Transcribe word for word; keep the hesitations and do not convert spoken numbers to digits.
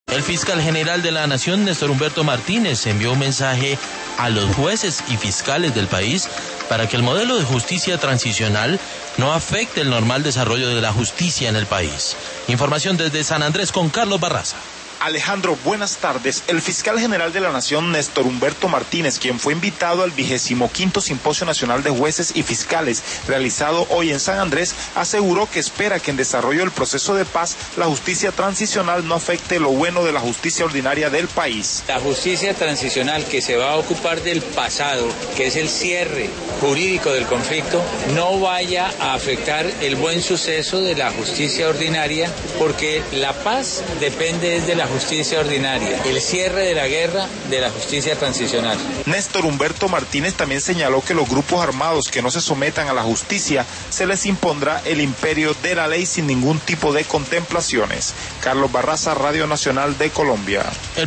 El fiscal general de la Nación, Néstor Humberto Martínez, envió un mensaje a los jueces y fiscales del país para que el modelo de justicia transicional no afecte el normal desarrollo de la justicia en el país. Información desde San Andrés con Carlos Barraza. Alejandro, buenas tardes. El fiscal general de la Nación, Néstor Humberto Martínez, quien fue invitado al vigésimo quinto Simposio Nacional de Jueces y Fiscales, realizado hoy en San Andrés, aseguró que espera que en desarrollo del proceso de paz, la justicia transicional no afecte lo bueno de la justicia ordinaria del país. La justicia transicional, que se va a ocupar del pasado, que es el cierre jurídico del conflicto, no vaya a afectar el buen suceso de la justicia ordinaria, porque la paz depende de la justicia ordinaria, el cierre de la guerra de la justicia transicional. Néstor Humberto Martínez también señaló que los grupos armados que no se sometan a la justicia se les impondrá el imperio de la ley sin ningún tipo de contemplaciones. Carlos Barraza, Radio Nacional de Colombia. El